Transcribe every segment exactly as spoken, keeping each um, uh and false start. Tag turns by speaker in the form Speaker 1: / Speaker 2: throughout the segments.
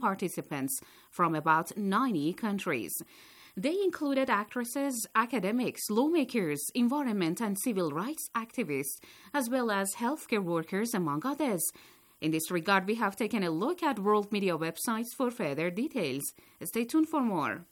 Speaker 1: participants from about ninety countries. They included actresses, academics, lawmakers, environment and civil rights activists, as well as healthcare workers, among others. In this regard, we have taken a look at world media websites for further details. Stay tuned for more.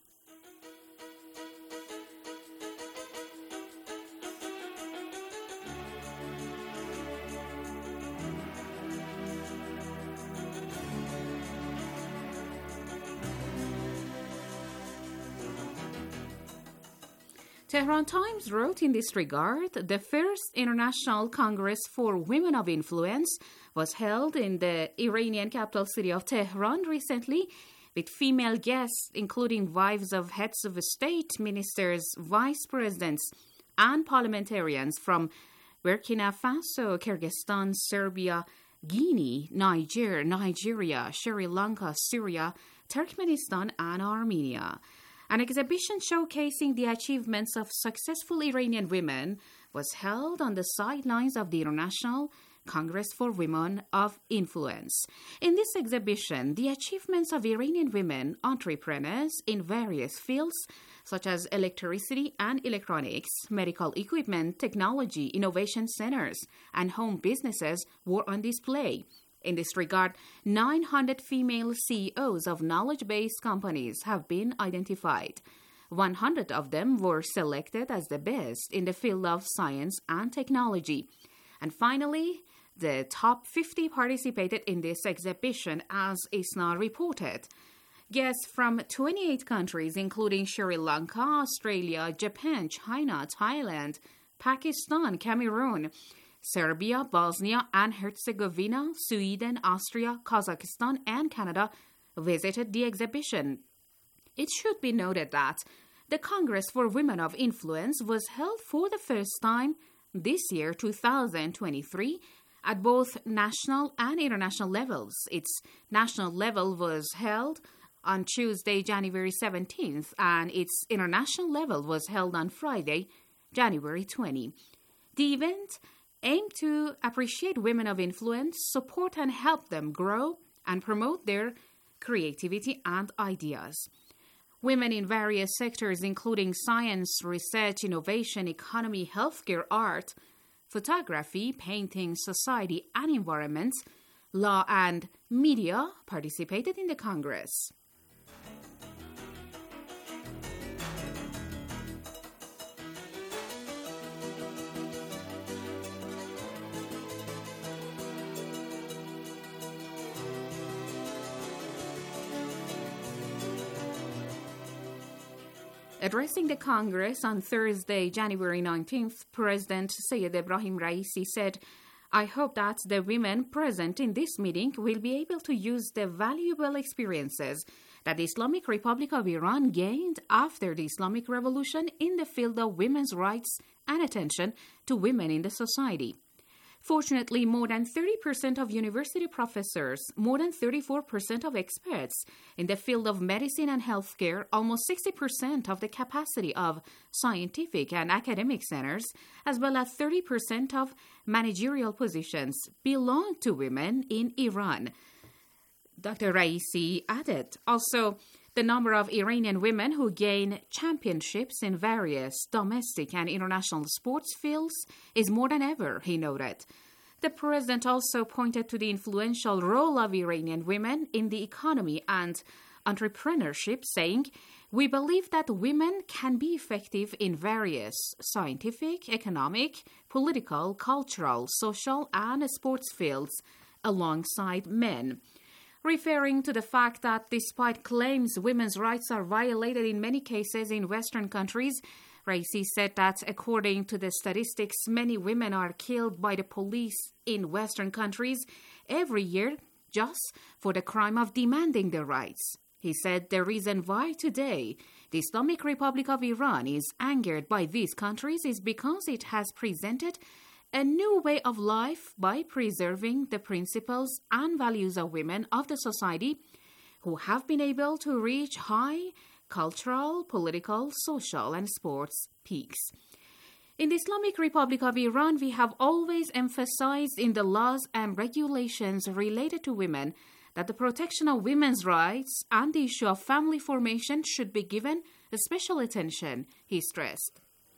Speaker 1: Tehran Times wrote in this regard, the first International Congress for Women of Influence was held in the Iranian capital city of Tehran recently, with female guests including wives of heads of state, ministers, vice presidents, and parliamentarians from Burkina Faso, Kyrgyzstan, Serbia, Guinea, Niger, Nigeria, Sri Lanka, Syria, Turkmenistan, and Armenia. An exhibition showcasing the achievements of successful Iranian women was held on the sidelines of the International Congress for Women of Influence. In this exhibition, the achievements of Iranian women entrepreneurs in various fields such as electricity and electronics, medical equipment, technology, innovation centers, and home businesses were on display. In this regard, nine hundred female C E Os of knowledge-based companies have been identified. one hundred of them were selected as the best in the field of science and technology. And finally, the top fifty participated in this exhibition, as ISNA reported. Guests from twenty-eight countries, including Sri Lanka, Australia, Japan, China, Thailand, Pakistan, Cameroon, Serbia, Bosnia and Herzegovina, Sweden, Austria, Kazakhstan, and Canada visited the exhibition. It should be noted that the Congress for Women of Influence was held for the first time this year, two thousand twenty-three, at both national and international levels. Its national level was held on Tuesday, January seventeenth, and its international level was held on Friday, January twentieth. The event aim to appreciate women of influence, support and help them grow, and promote their creativity and ideas. Women in various sectors, including science, research, innovation, economy, healthcare, art, photography, painting, society and environment, law and media, participated in the Congress. Addressing the Congress on Thursday, January nineteenth, President Sayed Ebrahim Raisi said, "I hope that the women present in this meeting will be able to use the valuable experiences that the Islamic Republic of Iran gained after the Islamic Revolution in the field of women's rights and attention to women in the society." Fortunately, more than thirty percent of university professors, more than thirty-four percent of experts in the field of medicine and healthcare, almost sixty percent of the capacity of scientific and academic centers, as well as thirty percent of managerial positions belong to women in Iran. Doctor Raisi added, also, the number of Iranian women who gain championships in various domestic and international sports fields is more than ever, he noted. The president also pointed to the influential role of Iranian women in the economy and entrepreneurship, saying, "We believe that women can be effective in various scientific, economic, political, cultural, social, and sports fields alongside men." Referring to the fact that despite claims women's rights are violated in many cases in Western countries, Raisi said that according to the statistics, many women are killed by the police in Western countries every year just for the crime of demanding their rights. He said the reason why today the Islamic Republic of Iran is angered by these countries is because it has presented a new way of life by preserving the principles and values of women of the society who have been able to reach high cultural, political, social, and sports peaks. In the Islamic Republic of Iran, we have always emphasized in the laws and regulations related to women that the protection of women's rights and the issue of family formation should be given special attention, he stressed.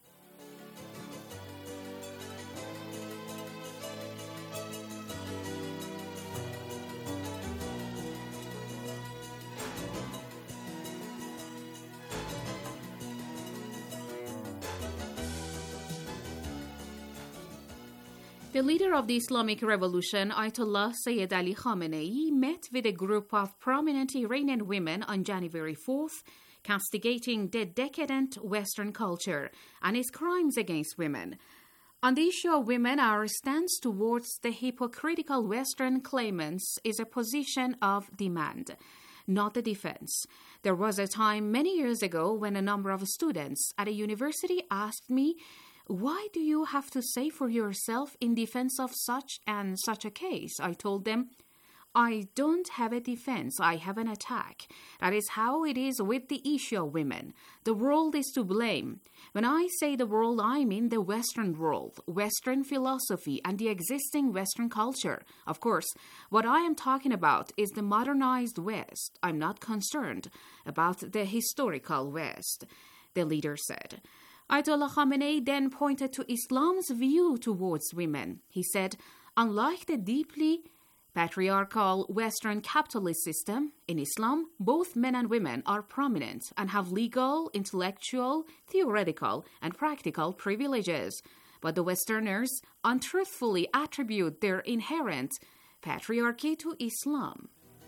Speaker 1: The leader of the Islamic Revolution, Ayatollah Sayyid Ali Khamenei, met with a group of prominent Iranian women on January fourth, castigating the decadent Western culture and its crimes against women. On the issue of women, our stance towards the hypocritical Western claimants is a position of demand, not the defense. There was a time many years ago when a number of students at a university asked me, "Why do you have to say for yourself in defense of such and such a case?" I told them, I don't have a defense, I have an attack. That is how it is with the issue of women. The world is to blame. When I say the world, I mean the Western world, Western philosophy, and the existing Western culture. Of course, what I am talking about is the modernized West. I'm not concerned about the historical West, the leader said. Ayatollah Khamenei then pointed to Islam's view towards women. He said, unlike the deeply patriarchal Western capitalist system, in Islam, both men and women are prominent and have legal, intellectual, theoretical, and practical privileges. But the Westerners untruthfully attribute their inherent patriarchy to Islam.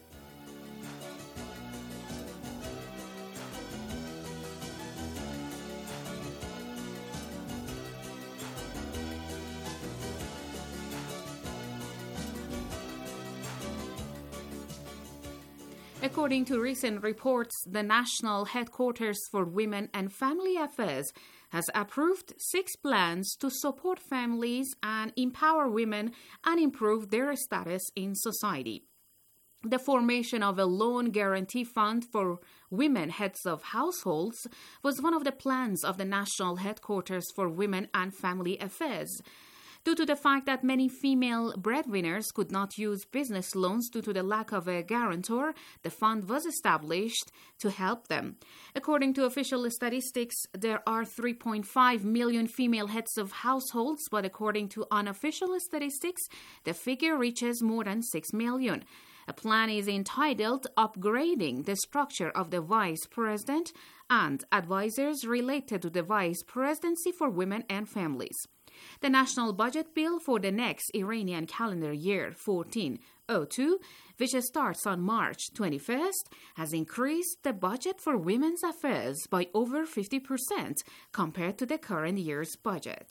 Speaker 1: According to recent reports, the National Headquarters for Women and Family Affairs has approved six plans to support families and empower women and improve their status in society. The formation of a loan guarantee fund for women heads of households was one of the plans of the National Headquarters for Women and Family Affairs. Due to the fact that many female breadwinners could not use business loans due to the lack of a guarantor, the fund was established to help them. According to official statistics, there are three point five million female heads of households, but according to unofficial statistics, the figure reaches more than six million. A plan is entitled Upgrading the Structure of the Vice President and Advisors Related to the Vice Presidency for Women and Families. The national budget bill for the next Iranian calendar year fourteen oh two, which starts on March twenty-first, has increased the budget for women's affairs by over fifty percent compared to the current year's budget.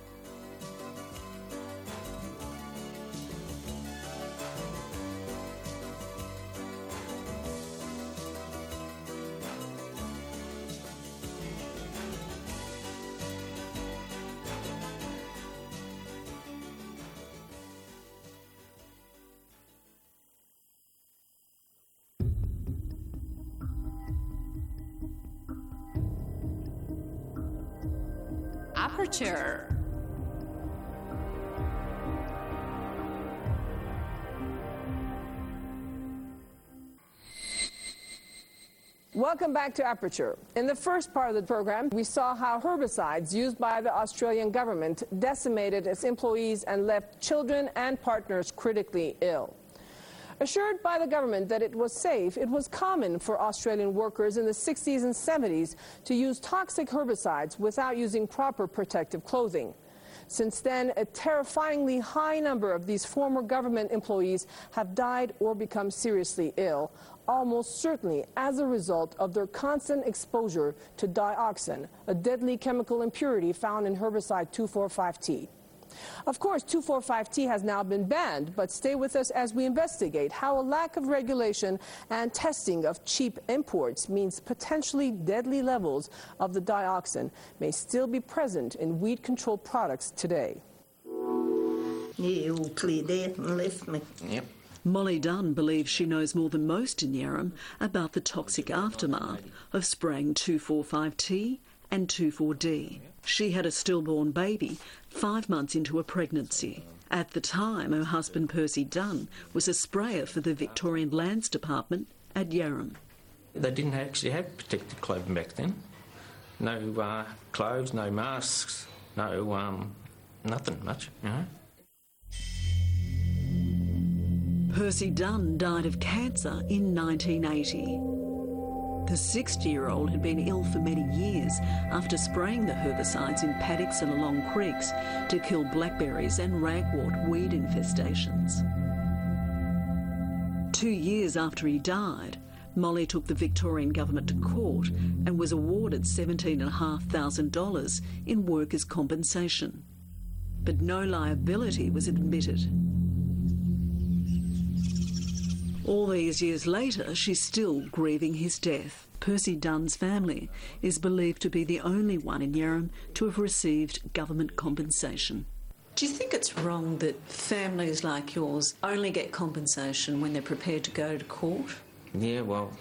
Speaker 1: Aperture.
Speaker 2: Welcome back to Aperture. In the first part of the program, we saw how herbicides used by the Australian government decimated its employees and left children and partners critically ill. Assured by the government that it was safe, it was common for Australian workers in the sixties and seventies to use toxic herbicides without using proper protective clothing. Since then, a terrifyingly high number of these former government employees have died or become seriously ill, almost certainly as a result of their constant exposure to dioxin, a deadly chemical impurity found in herbicide two four five T. Of course, two four five T has now been banned, but stay with us as we investigate how a lack of regulation and testing of cheap imports means potentially deadly levels of the dioxin may still be present in weed control products today.
Speaker 3: Yep. Molly Dunn believes she knows more than most in Yarram about the toxic aftermath of spraying two four five T and two four D. She had a stillborn baby five months into a pregnancy At the time, her husband Percy Dunn was a sprayer for the Victorian Lands Department at Yarram.
Speaker 4: They didn't actually have protective clothing back then. No uh, clothes, no masks, no um, nothing much, you know.
Speaker 3: Percy Dunn died of cancer in nineteen eighty. The sixty-year-old had been ill for many years after spraying the herbicides in paddocks and along creeks to kill blackberries and ragwort weed infestations. Two years after he died, Molly took the Victorian government to court and was awarded seventeen thousand five hundred dollars in workers' compensation. But no liability was admitted. All these years later, she's still grieving his death. Percy Dunn's family is believed to be the only one in Yarram to have received government compensation. Do you think it's wrong that families like yours only get compensation when they're prepared to go to court?
Speaker 4: Yeah, well,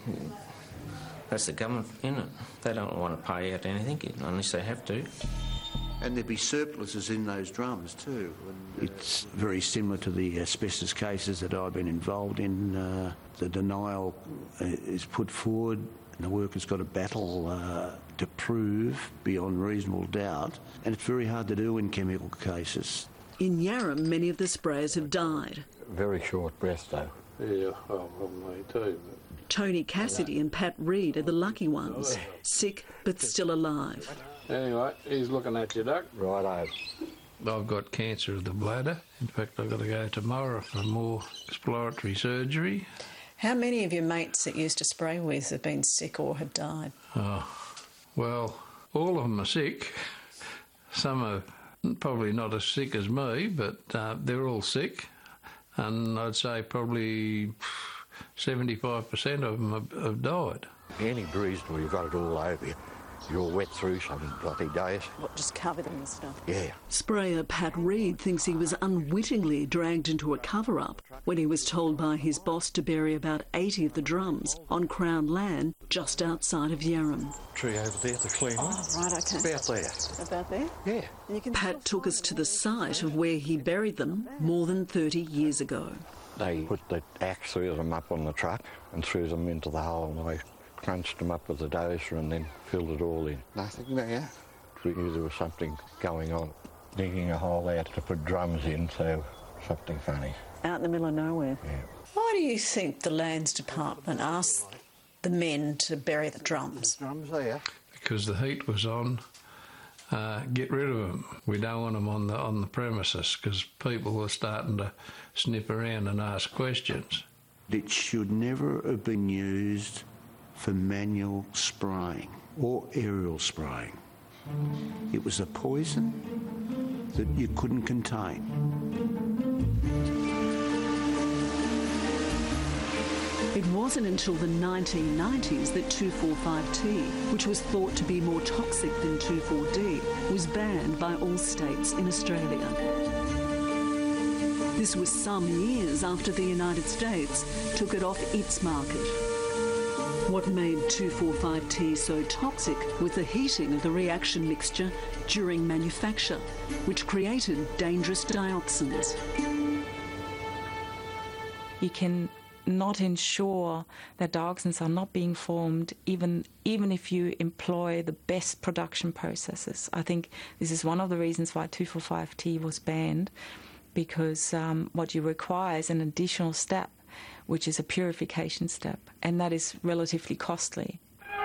Speaker 4: that's the government, isn't it? They don't want to pay out anything unless they have to.
Speaker 5: And there'd be surpluses in those drums too. And, uh, it's very similar to the asbestos cases that I've been involved in. Uh, the denial is put forward and the worker's got to battle uh, to prove beyond reasonable doubt, and it's very hard to do in chemical cases.
Speaker 3: In Yarram, many of the sprayers have died.
Speaker 6: Very short breath though.
Speaker 7: Yeah, oh, well, me too. But...
Speaker 3: Tony Cassidy and Pat Reed are the lucky ones, sick but still alive.
Speaker 7: Anyway, he's looking at you, Doc.
Speaker 6: Righto.
Speaker 7: I've got cancer of the bladder. In fact, I've got to go tomorrow for more exploratory surgery.
Speaker 3: How many of your mates that you used to spray with have been sick or have died?
Speaker 7: Oh, well, all of them are sick. Some are probably not as sick as me, but uh, they're all sick. And I'd say probably seventy-five percent of them have, have died.
Speaker 6: Any bruised where you've got it all over you. You're wet through some bloody days.
Speaker 3: What, just covered in the stuff?
Speaker 6: Yeah.
Speaker 3: Sprayer Pat Reed thinks he was unwittingly dragged into a cover-up when he was told by his boss to bury about eighty of the drums on Crown land just outside of Yarram.
Speaker 6: Tree over there, the clean one.
Speaker 3: Oh, right, OK.
Speaker 6: About there.
Speaker 3: About there?
Speaker 6: Yeah.
Speaker 3: You can Pat took us to the site of where he buried them more than thirty years ago.
Speaker 6: They put the axe through them up on the truck and threw them into the hole, and I crunched them up with a dozer and then filled it all in. Nothing there. We knew there was something going on. Digging a hole out to put drums in, so something funny.
Speaker 3: Out in the middle of nowhere?
Speaker 6: Yeah.
Speaker 3: Why do you think the Lands Department asked the men to bury the drums?
Speaker 6: The drums there.
Speaker 7: Because the heat was on. Uh, get rid of them. We don't want them on the, on the premises because people were starting to snip around and ask questions.
Speaker 5: It should never have been used for manual spraying or aerial spraying. It was a poison that you couldn't contain.
Speaker 3: It wasn't until the nineteen nineties that two four five T, which was thought to be more toxic than two four D, was banned by all states in Australia. This was some years after the United States took it off its market. What made two four five T so toxic was the heating of the reaction mixture during manufacture, which created dangerous dioxins.
Speaker 8: You can not ensure that dioxins are not being formed even even if you employ the best production processes. I think this is one of the reasons why two four five T was banned, because um, what you require is an additional step, which is a purification step, and that is relatively costly.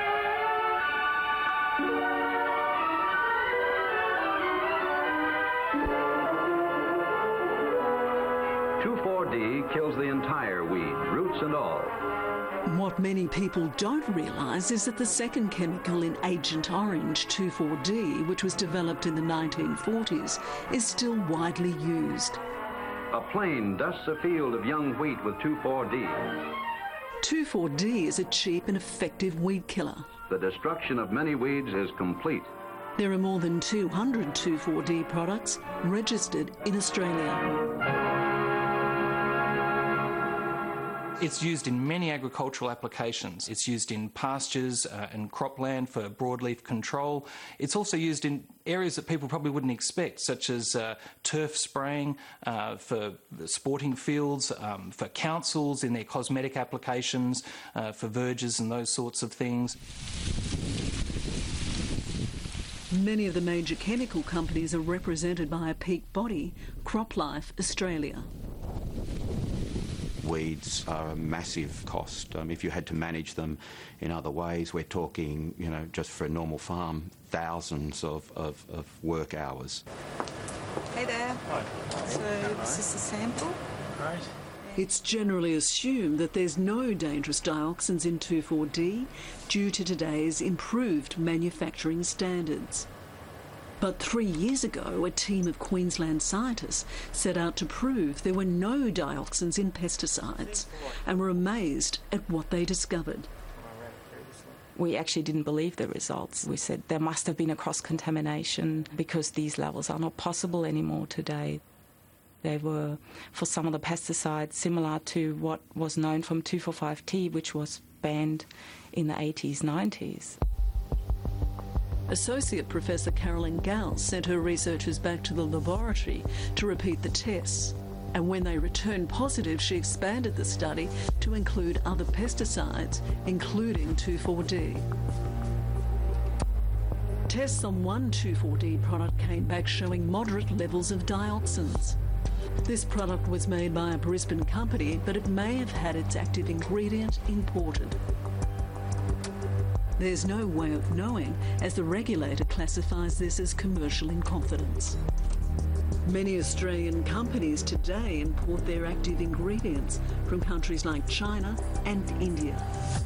Speaker 9: two four D kills the entire weed, roots and all.
Speaker 3: What many people don't realise is that the second chemical in Agent Orange, two four D, which was developed in the nineteen forties, is still widely used.
Speaker 9: A plane dusts a field of young wheat with two four D.
Speaker 3: two four D is a cheap and effective weed killer.
Speaker 9: The destruction of many weeds is complete.
Speaker 3: There are more than two hundred two four D products registered in Australia.
Speaker 10: It's used in many agricultural applications. It's used in pastures uh, and cropland for broadleaf control. It's also used in areas that people probably wouldn't expect, such as uh, turf spraying uh, for sporting fields, um, for councils in their cosmetic applications, uh, for verges and those sorts of things.
Speaker 3: Many of the major chemical companies are represented by a peak body, CropLife Australia.
Speaker 11: Weeds are a massive cost. Um, if you had to manage them in other ways, we're talking, you know, just for a normal farm, thousands of, of, of work hours.
Speaker 12: Hey there.
Speaker 13: Hi.
Speaker 12: So this is the sample.
Speaker 13: Right.
Speaker 3: It's generally assumed that there's no dangerous dioxins in two four D due to today's improved manufacturing standards. But three years ago, a team of Queensland scientists set out to prove there were no dioxins in pesticides and were amazed at what they discovered.
Speaker 8: We actually didn't believe the results. We said there must have been a cross-contamination because these levels are not possible anymore today. They were, for some of the pesticides, similar to what was known from two four five T, which was banned in the eighties, nineties.
Speaker 3: Associate Professor Carolyn Gals sent her researchers back to the laboratory to repeat the tests. And when they returned positive, she expanded the study to include other pesticides, including two four D. Tests on one two four D product came back showing moderate levels of dioxins. This product was made by a Brisbane company, but it may have had its active ingredient imported. There's no way of knowing, as the regulator classifies this as commercial in confidence. Many Australian companies today import their active ingredients from countries like China and India.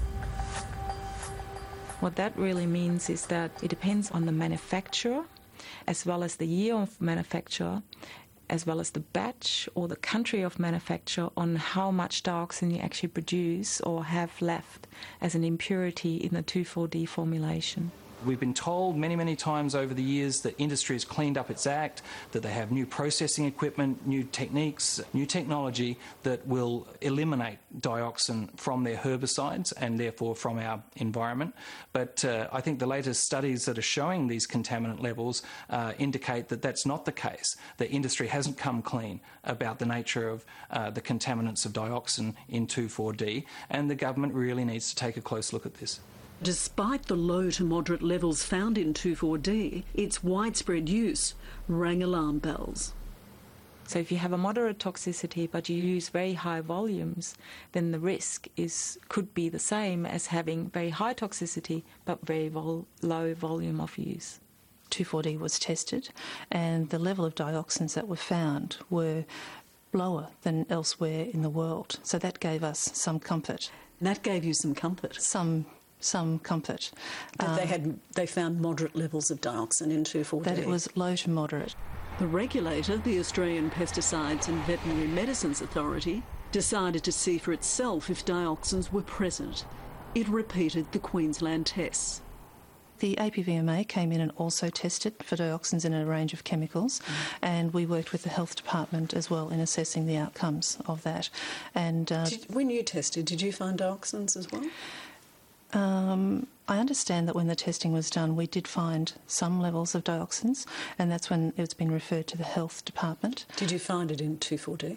Speaker 8: What that really means is that it depends on the manufacturer, as well as the year of manufacture, as well as the batch or the country of manufacture, on how much dioxin you actually produce or have left as an impurity in the two four D formulation.
Speaker 10: We've been told many, many times over the years that industry has cleaned up its act, that they have new processing equipment, new techniques, new technology that will eliminate dioxin from their herbicides and therefore from our environment. But uh, I think the latest studies that are showing these contaminant levels uh, indicate that that's not the case. The industry hasn't come clean about the nature of uh, the contaminants of dioxin in two four D, and the government really needs to take a close look at this.
Speaker 3: Despite the low to moderate levels found in two four D, its widespread use rang alarm bells.
Speaker 8: So if you have a moderate toxicity but you use very high volumes, then the risk is could be the same as having very high toxicity but very vol- low volume of use.
Speaker 14: two four D was tested and the level of dioxins that were found were lower than elsewhere in the world. So that gave us some comfort.
Speaker 3: That gave you some comfort?
Speaker 14: Some some comfort.
Speaker 3: That
Speaker 14: um,
Speaker 3: they had they found moderate levels of dioxin in two four D?
Speaker 14: That it was low to moderate.
Speaker 3: The regulator, the Australian Pesticides and Veterinary Medicines Authority, decided to see for itself if dioxins were present. It repeated the Queensland tests.
Speaker 14: The A P V M A came in and also tested for dioxins in a range of chemicals, mm. and we worked with the Health Department as well in assessing the outcomes of that. And uh,
Speaker 3: did, when you tested, did you find dioxins as well?
Speaker 14: Um, I understand that when the testing was done, we did find some levels of dioxins, and that's when it's been referred to the Health Department.
Speaker 3: Did you find it in two four D?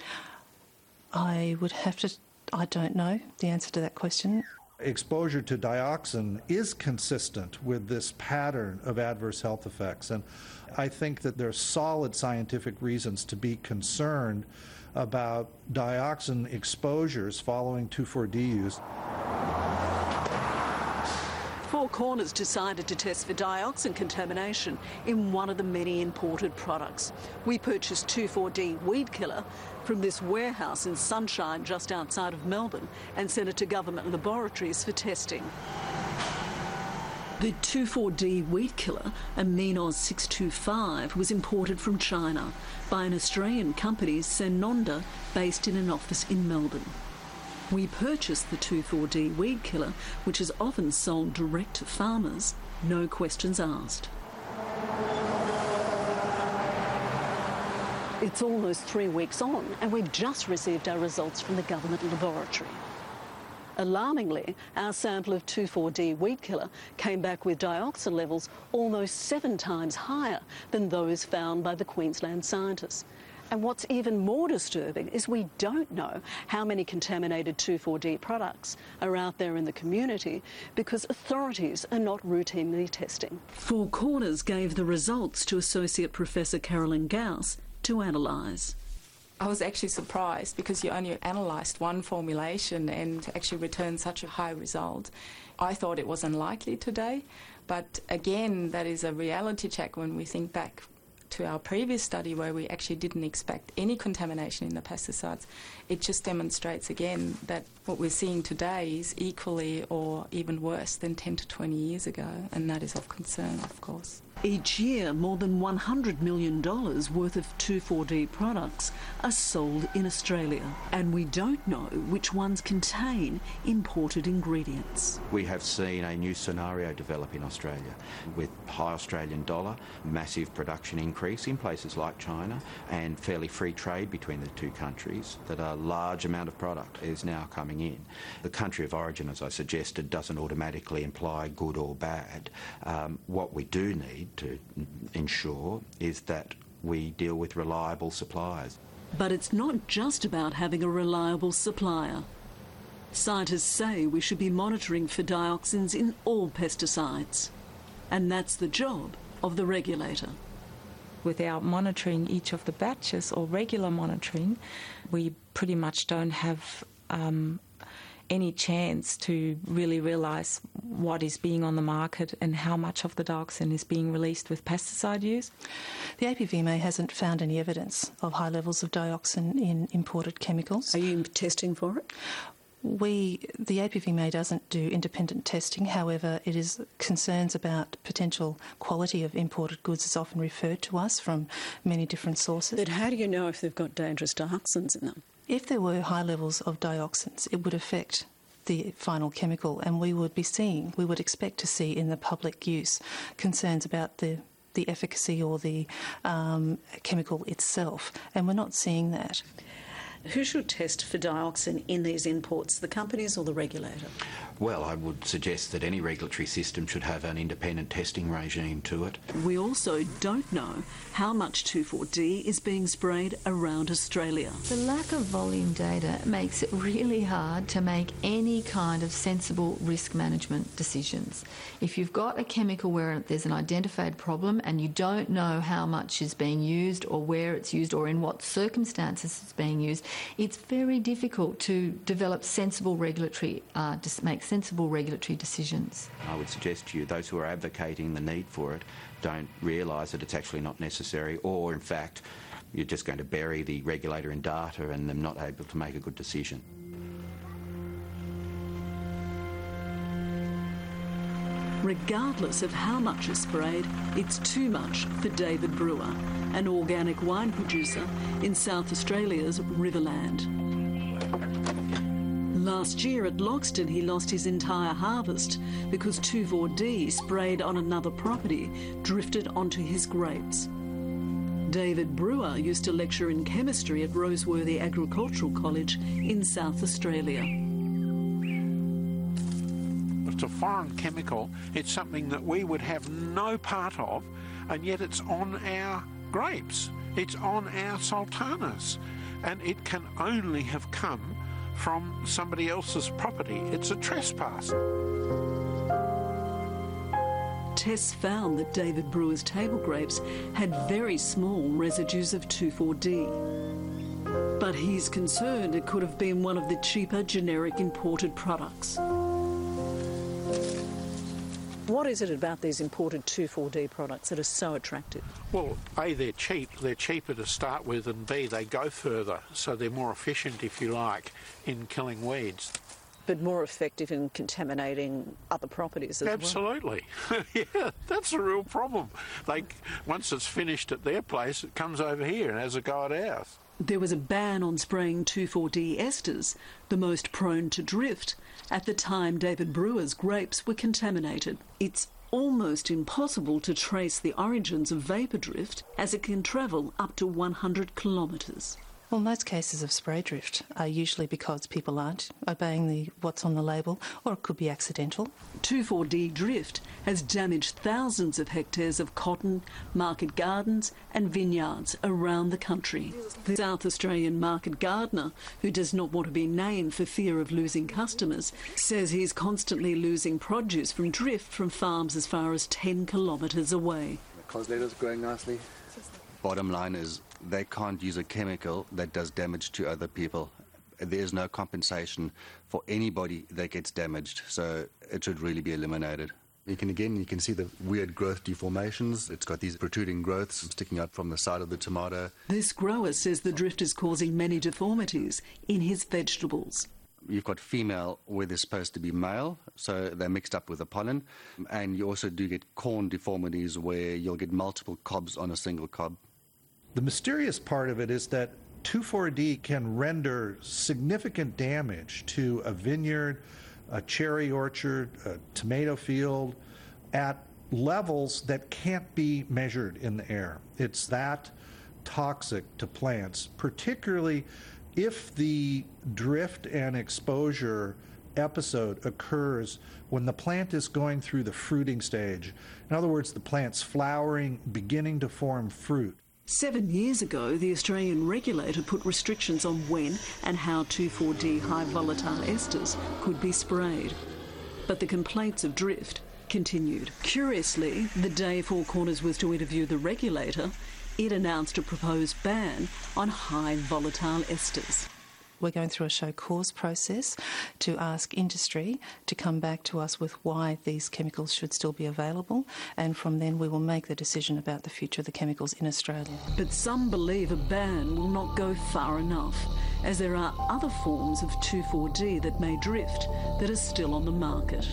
Speaker 14: I would have to... I don't know the answer to that question.
Speaker 15: Exposure to dioxin is consistent with this pattern of adverse health effects, and I think that there are solid scientific reasons to be concerned about dioxin exposures following two four D use.
Speaker 3: Four Corners decided to test for dioxin contamination in one of the many imported products. We purchased two four D weed killer from this warehouse in Sunshine just outside of Melbourne and sent it to government laboratories for testing. The two four D weed killer, Aminos six two five, was imported from China by an Australian company, Sanonda, based in an office in Melbourne. We purchased the two four D weed killer, which is often sold direct to farmers, no questions asked. It's almost three weeks on, and we've just received our results from the government laboratory. Alarmingly, our sample of two four D weed killer came back with dioxin levels almost seven times higher than those found by the Queensland scientists. And what's even more disturbing is we don't know how many contaminated two four D products are out there in the community because authorities are not routinely testing.
Speaker 13: Four Corners gave the results to Associate Professor Carolyn Gauss to analyse.
Speaker 8: I was actually surprised because you only analysed one formulation and actually returned such a high result. I thought it was unlikely today, but again, that is a reality check when we think back to our previous study where we actually didn't expect any contamination in the pesticides. It just demonstrates again that what we're seeing today is equally or even worse than ten to twenty years ago, and that is of concern, of course.
Speaker 13: Each year, more than one hundred million dollars worth of two four D products are sold in Australia, and we don't know which ones contain imported ingredients.
Speaker 11: We have seen a new scenario develop in Australia with high Australian dollar, massive production increase in places like China, and fairly free trade between the two countries, that a large amount of product is now coming in. The country of origin, as I suggested, doesn't automatically imply good or bad. Um, what we do need to ensure is that we deal with reliable suppliers.
Speaker 13: But it's not just about having a reliable supplier. Scientists say we should be monitoring for dioxins in all pesticides, and that's the job of the regulator.
Speaker 8: Without monitoring each of the batches or regular monitoring, we pretty much don't have um, any chance to really realise what is being on the market and how much of the dioxin is being released with pesticide use.
Speaker 14: The A P V M A hasn't found any evidence of high levels of dioxin in imported chemicals.
Speaker 3: Are you testing for it?
Speaker 14: We, the A P V M A doesn't do independent testing. However, it is concerns about potential quality of imported goods is often referred to us from many different sources.
Speaker 3: But how do you know if they've got dangerous dioxins in them?
Speaker 14: If there were high levels of dioxins, it would affect the final chemical, and we would be seeing, we would expect to see in the public use concerns about the the efficacy or the um, chemical itself, and we're not seeing that.
Speaker 3: Who should test for dioxin in these imports, the companies or the regulator?
Speaker 11: Well, I would suggest that any regulatory system should have an independent testing regime to it.
Speaker 13: We also don't know how much two four D is being sprayed around Australia.
Speaker 16: The lack of volume data makes it really hard to make any kind of sensible risk management decisions. If you've got a chemical where there's an identified problem and you don't know how much is being used or where it's used or in what circumstances it's being used, it's very difficult to develop sensible regulatory, uh, to make sensible regulatory decisions.
Speaker 11: I would suggest to you those who are advocating the need for it don't realise that it's actually not necessary, or in fact you're just going to bury the regulator in data and them not able to make a good decision.
Speaker 13: Regardless of how much is sprayed, it's too much for David Brewer, an organic wine producer in South Australia's Riverland. Last year at Loxton he lost his entire harvest because two four D sprayed on another property drifted onto his grapes. David Brewer used to lecture in chemistry at Roseworthy Agricultural College in South Australia.
Speaker 17: It's a foreign chemical. It's something that we would have no part of, and yet it's on our grapes. It's on our sultanas, and it can only have come from somebody else's property. It's a trespass.
Speaker 13: Tests found that David Brewer's table grapes had very small residues of two four D. But he's concerned it could have been one of the cheaper generic imported products.
Speaker 3: What is it about these imported two four D products that are so attractive?
Speaker 17: Well, A, they're cheap. They're cheaper to start with, and B, they go further, so they're more efficient, if you like, in killing weeds.
Speaker 3: But more effective in contaminating other properties as
Speaker 17: Absolutely.
Speaker 3: well?
Speaker 17: Absolutely. Yeah, that's a real problem. They, once it's finished at their place, it comes over here and has a go at ours.
Speaker 13: There was a ban on spraying two four D esters, the most prone to drift, at the time David Brewer's grapes were contaminated. It's almost impossible to trace the origins of vapour drift, as it can travel up to one hundred kilometres.
Speaker 14: Well, most cases of spray drift are usually because people aren't obeying the what's on the label, or it could be accidental.
Speaker 13: two four D drift has damaged thousands of hectares of cotton, market gardens and vineyards around the country. The South Australian market gardener, who does not want to be named for fear of losing customers, says he's constantly losing produce from drift from farms as far as ten kilometres away.
Speaker 18: The conservator's growing nicely.
Speaker 19: Bottom line is they can't use a chemical that does damage to other people. There is no compensation for anybody that gets damaged, so it should really be eliminated.
Speaker 18: You can again, you can see the weird growth deformations. It's got these protruding growths sticking out from the side of the tomato.
Speaker 13: This grower says the drift is causing many deformities in his vegetables.
Speaker 19: You've got female where they're supposed to be male, so they're mixed up with the pollen. And you also do get corn deformities where you'll get multiple cobs on a single cob.
Speaker 15: The mysterious part of it is that two four D can render significant damage to a vineyard, a cherry orchard, a tomato field, at levels that can't be measured in the air. It's that toxic to plants, particularly if the drift and exposure episode occurs when the plant is going through the fruiting stage. In other words, the plant's flowering, beginning to form fruit.
Speaker 13: Seven years ago, the Australian regulator put restrictions on when and how two four D high volatile esters could be sprayed. But the complaints of drift continued. Curiously, the day Four Corners was to interview the regulator, it announced a proposed ban on high volatile esters.
Speaker 14: We're going through a show cause process to ask industry to come back to us with why these chemicals should still be available, and from then we will make the decision about the future of the chemicals in Australia.
Speaker 13: But some believe a ban will not go far enough, as there are other forms of two four D that may drift that are still on the market.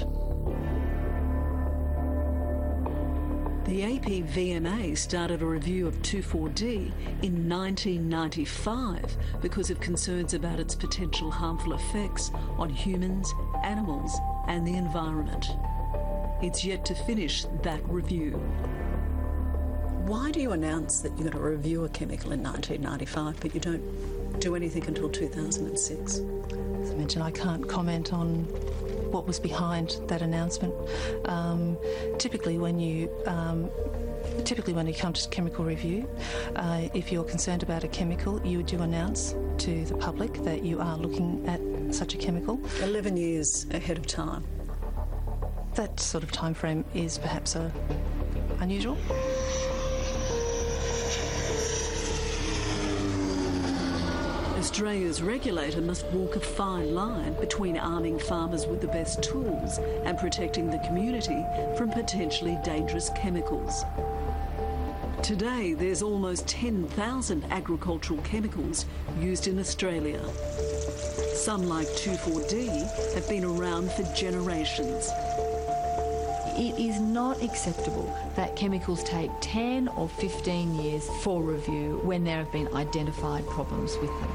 Speaker 13: The A P V M A started a review of two four D in nineteen ninety-five because of concerns about its potential harmful effects on humans, animals and the environment. It's yet to finish that review. Why do you announce that you're going to review a chemical in nineteen ninety-five but you don't do anything until two thousand six?
Speaker 14: As I mentioned, I can't comment on what was behind that announcement. Um, typically, when you um, typically when you come to chemical review, uh, if you're concerned about a chemical, you do announce to the public that you are looking at such a chemical.
Speaker 13: Eleven years ahead of time.
Speaker 14: That sort of time frame is perhaps uh, unusual.
Speaker 13: Australia's regulator must walk a fine line between arming farmers with the best tools and protecting the community from potentially dangerous chemicals. Today, there's almost ten thousand agricultural chemicals used in Australia. Some, like two four D, have been around for generations.
Speaker 16: It is not acceptable that chemicals take ten or fifteen years for review when there have been identified problems with them.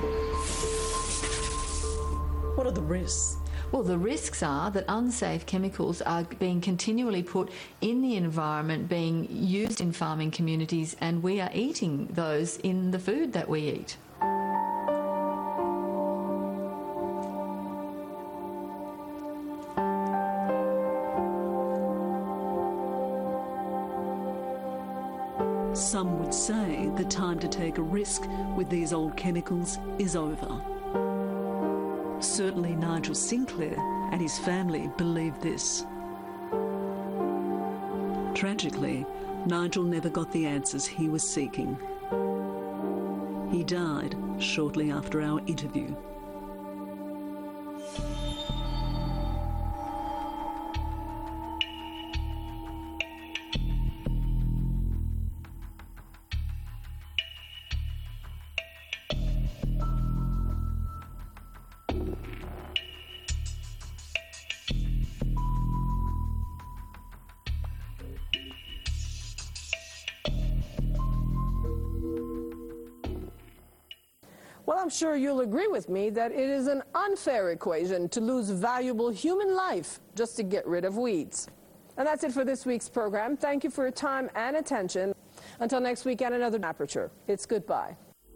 Speaker 13: What are the risks?
Speaker 16: Well, the risks are that unsafe chemicals are being continually put in the environment, being used in farming communities, and we are eating those in the food that we eat.
Speaker 13: Some would say the time to take a risk with these old chemicals is over. Certainly Nigel Sinclair and his family believe this. Tragically, Nigel never got the answers he was seeking. He died shortly after our interview.
Speaker 2: Well, I'm sure you'll agree with me that it is an unfair equation to lose valuable human life just to get rid of weeds. And that's it for this week's program. Thank you for your time and attention. Until next week and another Aperture, it's goodbye.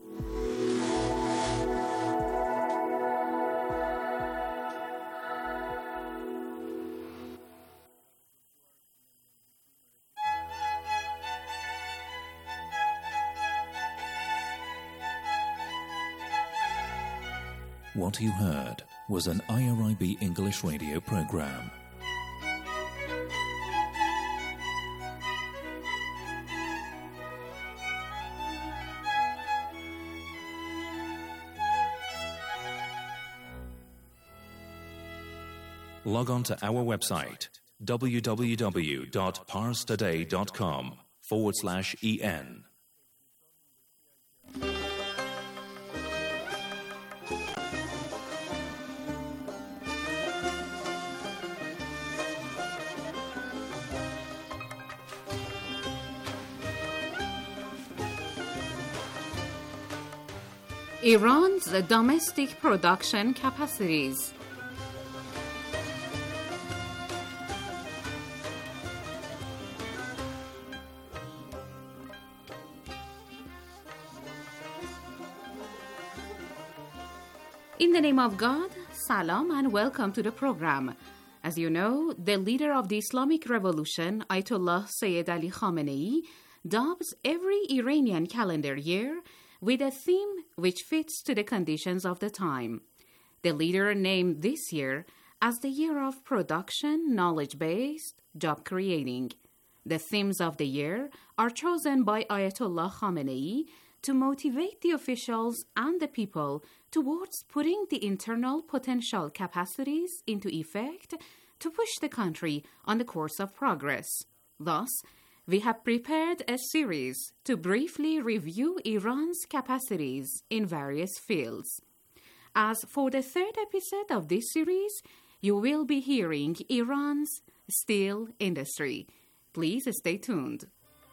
Speaker 20: What you heard was an I R I B English radio program. Log on to our website, www.parstoday.com forward slash en.
Speaker 1: Iran's domestic production capacities. In the name of God, salam and welcome to the program. As you know, the leader of the Islamic Revolution, Ayatollah Sayyid Ali Khamenei, dubs every Iranian calendar year with a theme which fits to the conditions of the time. The leader named this year as the year of production, knowledge-based, job-creating. The themes of the year are chosen by Ayatollah Khamenei to motivate the officials and the people towards putting the internal potential capacities into effect to push the country on the course of progress. Thus, we have prepared a series to briefly review Iran's capacities in various fields. As for the third episode of this series, you will be hearing Iran's steel industry. Please stay tuned.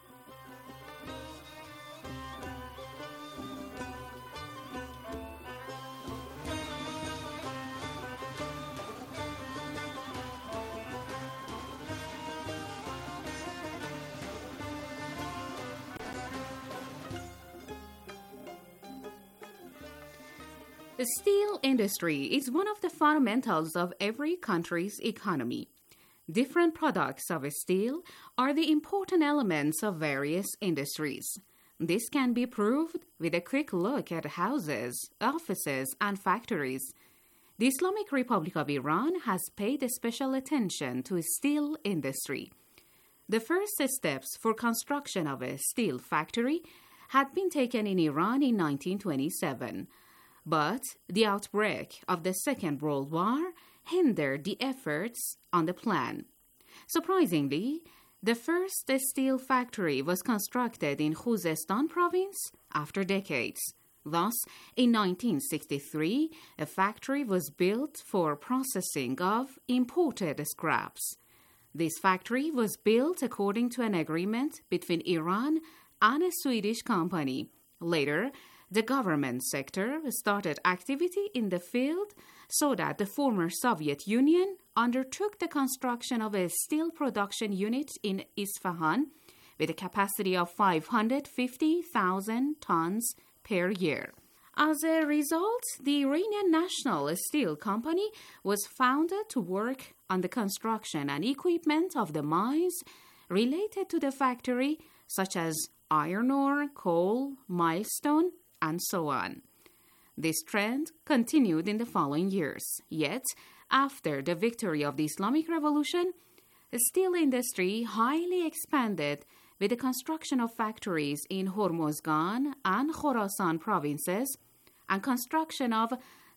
Speaker 1: The steel industry is one of the fundamentals of every country's economy. Different products of steel are the important elements of various industries. This can be proved with a quick look at houses, offices, and factories. The Islamic Republic of Iran has paid special attention to the steel industry. The first steps for construction of a steel factory had been taken in Iran in nineteen twenty-seven. But the outbreak of the Second World War hindered the efforts on the plan. Surprisingly, the first steel factory was constructed in Khuzestan province after decades. Thus, in nineteen sixty-three, a factory was built for processing of imported scraps. This factory was built according to an agreement between Iran and a Swedish company. Later, the government sector started activity in the field so that the former Soviet Union undertook the construction of a steel production unit in Isfahan with a capacity of five hundred fifty thousand tons per year. As a result, the Iranian National Steel Company was founded to work on the construction and equipment of the mines related to the factory, such as iron ore, coal, milestone, and so on. This trend continued in the following years. Yet, after the victory of the Islamic Revolution, the steel industry highly expanded with the construction of factories in Hormozgan and Khorasan provinces and construction of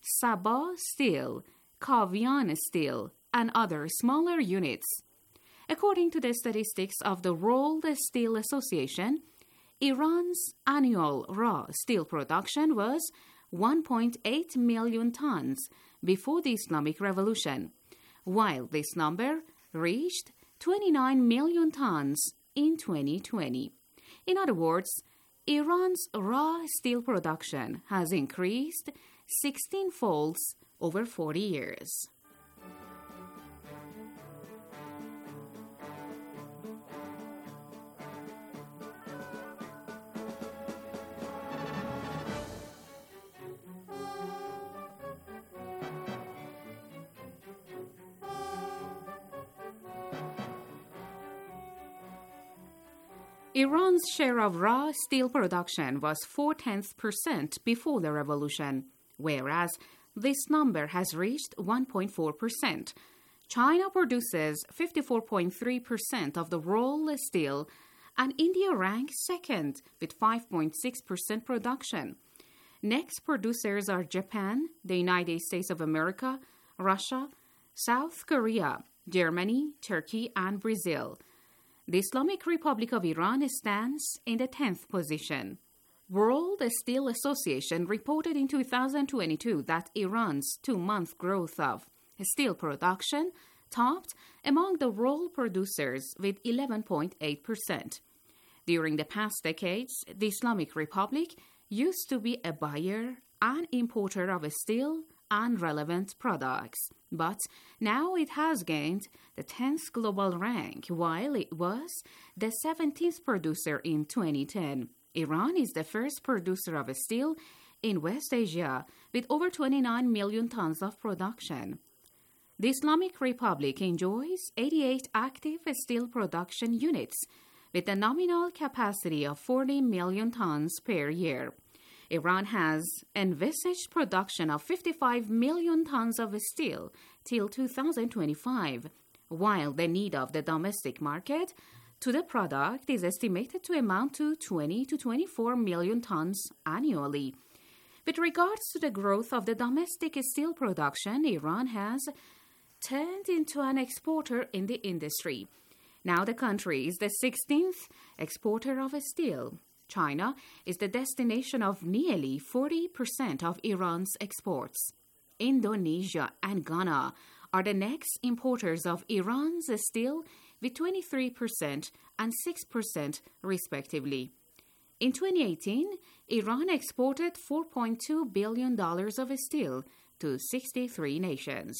Speaker 1: Sabah Steel, Kavian Steel, and other smaller units. According to the statistics of the World Steel Association, Iran's annual raw steel production was one point eight million tons before the Islamic Revolution, while this number reached twenty-nine million tons in twenty twenty. In other words, Iran's raw steel production has increased sixteen folds over forty years. Iran's share of raw steel production was four-tenths percent before the revolution, whereas this number has reached one point four percent. China produces fifty-four point three percent of the raw steel, and India ranks second with five point six percent production. Next producers are Japan, the United States of America, Russia, South Korea, Germany, Turkey, and Brazil. The Islamic Republic of Iran stands in the tenth position. World Steel Association reported in two thousand twenty-two that Iran's two-month growth of steel production topped among the world producers with eleven point eight percent. During the past decades, the Islamic Republic used to be a buyer and importer of steel and relevant products, but now it has gained the tenth global rank, while it was the seventeenth producer in twenty ten. Iran is the first producer of steel in West Asia, with over twenty-nine million tons of production. The Islamic Republic enjoys eighty-eight active steel production units, with a nominal capacity of forty million tons per year. Iran has envisaged production of fifty-five million tons of steel till two thousand twenty-five, while the need of the domestic market to the product is estimated to amount to twenty to twenty-four million tons annually. With regards to the growth of the domestic steel production, Iran has turned into an exporter in the industry. Now the country is the sixteenth exporter of steel. China is the destination of nearly forty percent of Iran's exports. Indonesia and Ghana are the next importers of Iran's steel with twenty-three percent and six percent respectively. In twenty eighteen, Iran exported four point two billion dollars of steel to sixty-three nations.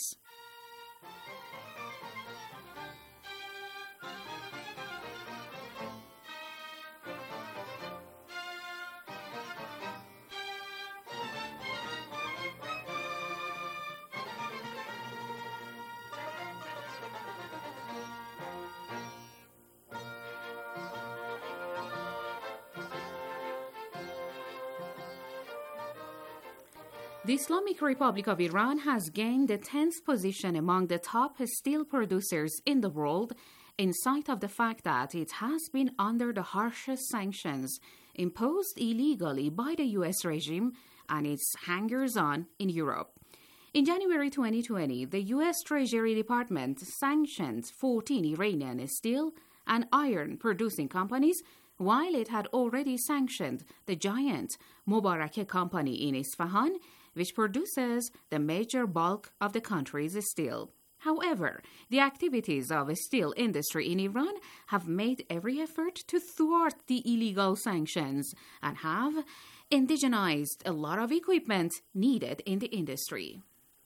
Speaker 1: The Islamic Republic of Iran has gained the tenth position among the top steel producers in the world in sight of the fact that it has been under the harshest sanctions imposed illegally by the U S regime and its hangers-on in Europe. In January twenty twenty, the U S Treasury Department sanctioned fourteen Iranian steel and iron-producing companies, while it had already sanctioned the giant Mobarakeh company in Isfahan, which produces the major bulk of the country's steel. However, the activities of the steel industry in Iran have made every effort to thwart the illegal sanctions and have indigenized a lot of equipment needed in the industry.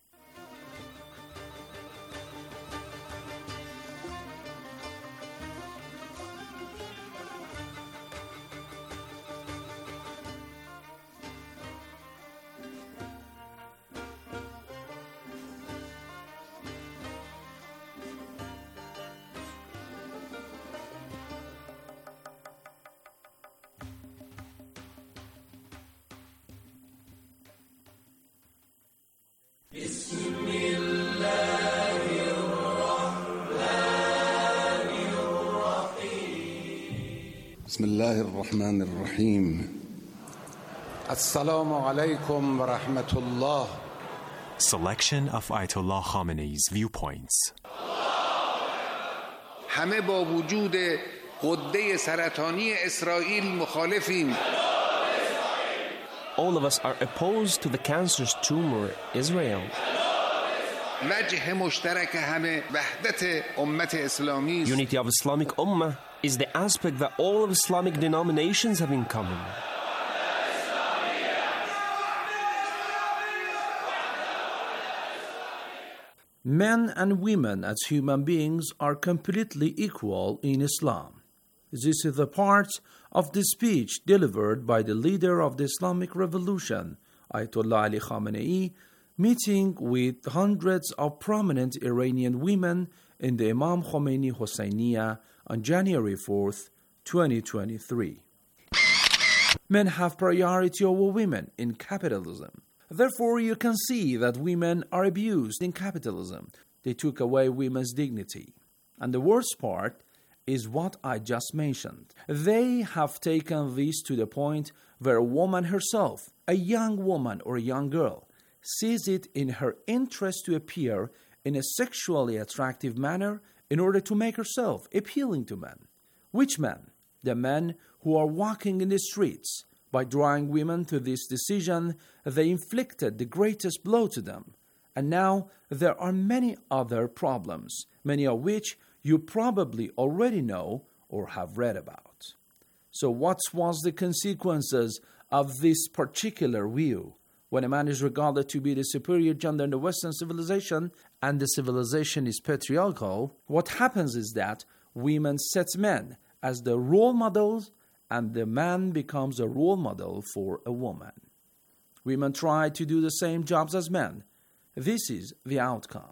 Speaker 21: بسم الله الرحمن الرحيم السلام عليكم ورحمة الله.
Speaker 22: Selection of Ayatollah Khamenei's viewpoints.
Speaker 21: همه با وجود غده سرطانی اسرائیل مخالفیم.
Speaker 23: All of us are opposed to the cancerous tumor Israel.
Speaker 21: وجه مشترک همه وحدت امت اسلامی است.
Speaker 23: Unity of Islamic Ummah is the aspect that all of Islamic denominations have in common.
Speaker 24: Men and women as human beings are completely equal in Islam. This is the part of the speech delivered by the leader of the Islamic Revolution, Ayatollah Ali Khamenei, meeting with hundreds of prominent Iranian women in the Imam Khomeini Hosseiniya on January fourth twenty twenty-three. Men have priority over women in capitalism. Therefore, you can see that women are abused in capitalism. They took away women's dignity. And the worst part is what I just mentioned. They have taken this to the point where a woman herself, a young woman or a young girl, sees it in her interest to appear in a sexually attractive manner in order to make herself appealing to men. Which men? The men who are walking in the streets. By drawing women to this decision, they inflicted the greatest blow to them. And now there are many other problems, many of which you probably already know or have read about. So what was the consequences of this particular view? When a man is regarded to be the superior gender in the Western civilization and the civilization is patriarchal, what happens is that women set men as the role models and the man becomes a role model for a woman. Women try to do the same jobs as men. This is the outcome.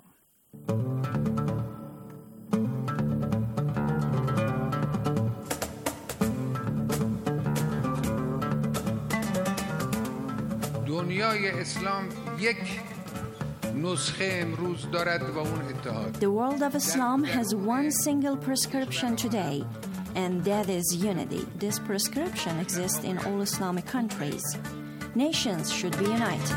Speaker 21: دنیای اسلام یک نسخه امروز دارد و اون اتحاد.
Speaker 4: The world of Islam has one single prescription today, and that is unity. This prescription exists in all Islamic countries. Nations should be united.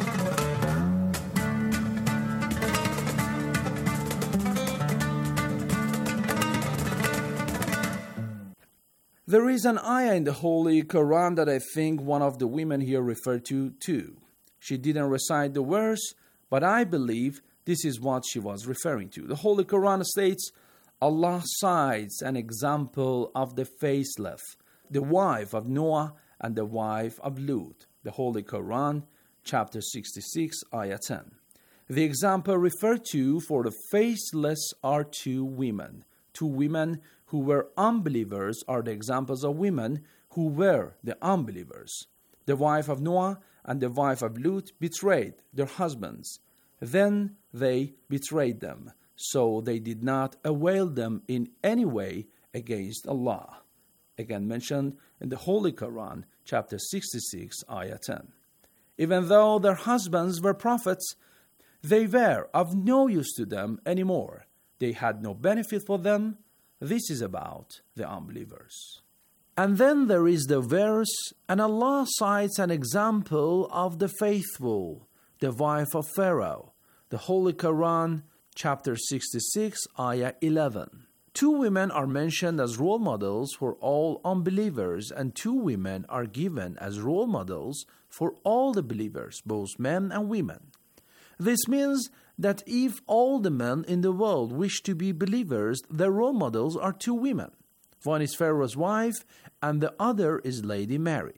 Speaker 24: There is an ayah in the Holy Quran that I think one of the women here referred to too. She didn't recite the verse, but I believe this is what she was referring to. The Holy Quran states, Allah cites an example of the faithless, the wife of Noah and the wife of Lut. The Holy Quran, chapter sixty-six, ayah ten. The example referred to for the faithless are two women. Two women who were unbelievers are the examples of women who were the unbelievers. The wife of Noah and the wife of Lut betrayed their husbands. Then they betrayed them, so they did not avail them in any way against Allah. Again mentioned in the Holy Quran, chapter sixty-six, ayah ten. Even though their husbands were prophets, they were of no use to them anymore. They had no benefit for them. This is about the unbelievers. And then there is the verse, and Allah cites an example of the faithful, the wife of Pharaoh. The Holy Quran, chapter sixty-six, ayah eleven. Two women are mentioned as role models for all unbelievers, and two women are given as role models for all the believers, both men and women. This means that if all the men in the world wish to be believers, their role models are two women. One is Pharaoh's wife, and the other is Lady Mary.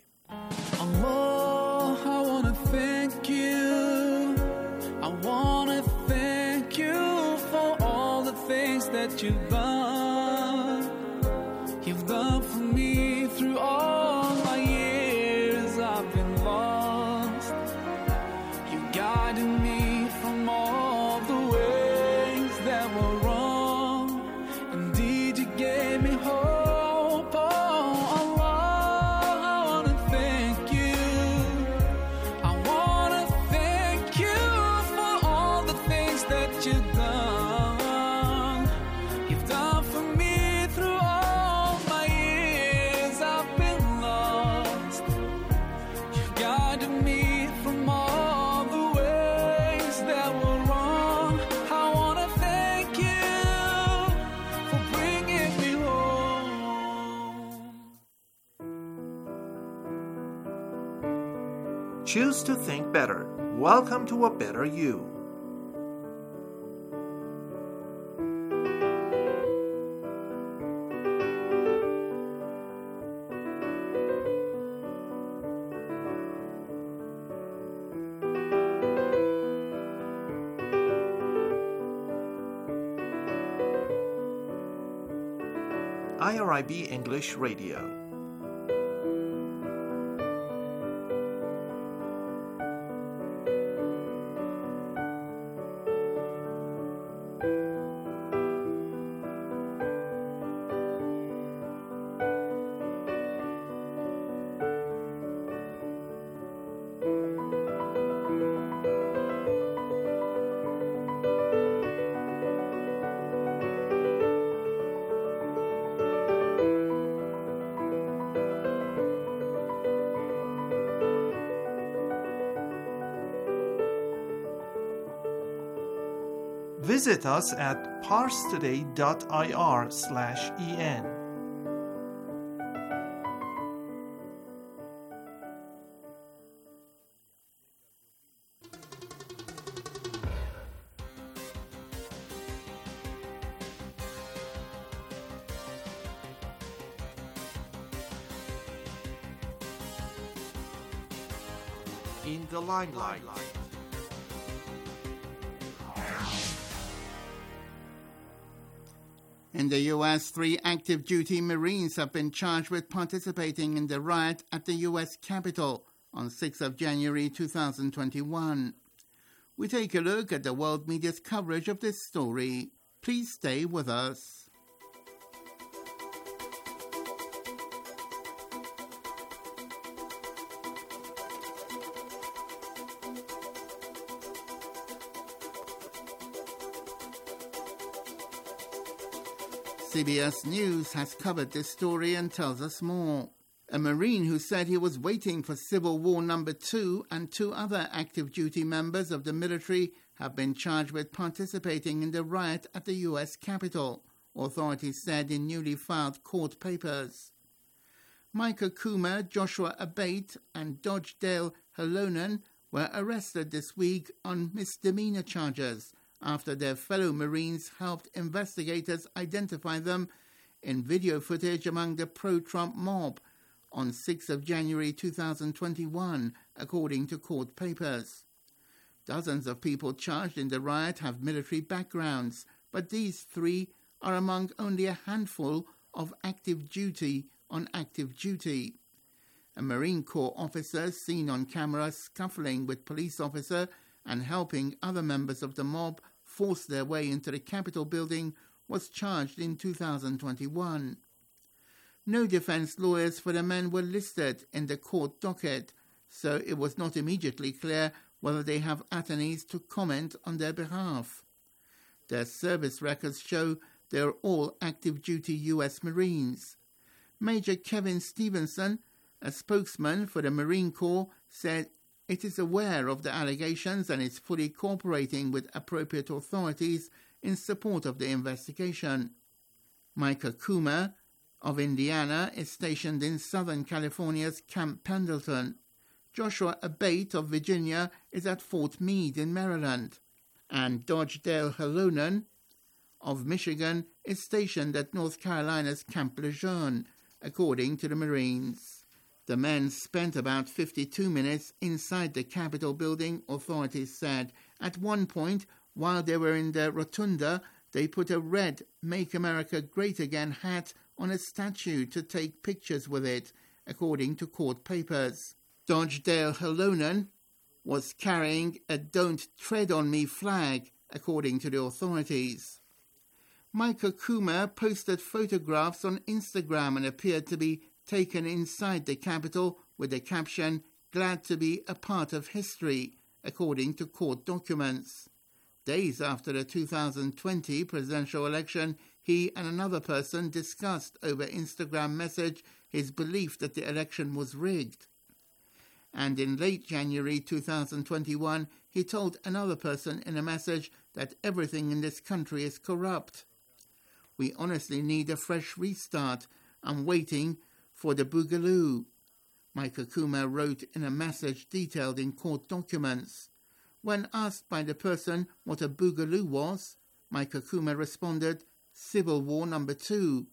Speaker 5: Allah, I want to thank you. I want to thank you for all the things that you've done. You've done for me through all my years I've been lost. You guided me from all the ways that were wrong. Indeed, you gave me hope. Oh, Allah, I want to thank you. I want to thank you for all the things that you've done. You've done for me through all my years I've been lost. You've guided me from all the ways that were wrong. I want to thank you for bringing me home.
Speaker 6: Choose to think better. Welcome to a better you. I R I B English Radio. Visit us at parstoday.ir slash en. In the limelight.
Speaker 7: In the U S, three active duty Marines have been charged with participating in the riot at the U S Capitol on sixth of January two thousand twenty-one. We take a look at the world media's coverage of this story. Please stay with us. C B S News has covered this story and tells us more. A Marine who said he was waiting for Civil War Number Two and two other active duty members of the military have been charged with participating in the riot at the U S Capitol, authorities said in newly filed court papers. Micah Coomer, Joshua Abate and Dodgedale Halonen were arrested this week on misdemeanor charges after their fellow Marines helped investigators identify them in video footage among the pro-Trump mob on sixth of January two thousand twenty-one, according to court papers. Dozens of people charged in the riot have military backgrounds, but these three are among only a handful of active duty on active duty. A Marine Corps officer seen on camera scuffling with police officer and helping other members of the mob force their way into the Capitol building was charged in two thousand twenty-one. No defense lawyers for the men were listed in the court docket, so it was not immediately clear whether they have attorneys to comment on their behalf. Their service records show they are all active duty U S Marines. Major Kevin Stevenson, a spokesman for the Marine Corps, said it is aware of the allegations and is fully cooperating with appropriate authorities in support of the investigation. Micah Coomer of Indiana is stationed in Southern California's Camp Pendleton. Joshua Abate of Virginia is at Fort Meade in Maryland. And Dodgedale Halonen of Michigan is stationed at North Carolina's Camp Lejeune, according to the Marines. The men spent about fifty-two minutes inside the Capitol building, authorities said. At one point, while they were in the rotunda, they put a red Make America Great Again hat on a statue to take pictures with it, according to court papers. Dodgedale Halonen was carrying a Don't Tread on Me flag, according to the authorities. Micah Coomer posted photographs on Instagram and appeared to be taken inside the Capitol with the caption, "Glad to be a part of history," according to court documents. Days after the two thousand twenty presidential election, he and another person discussed over Instagram message his belief that the election was rigged. And in late January two thousand twenty-one, he told another person in a message that everything in this country is corrupt. We honestly need a fresh restart. I'm waiting for the Boogaloo, Micah Coomer wrote in a message detailed in court documents. When asked by the person what a Boogaloo was, Micah Coomer responded, "Civil War Number Two."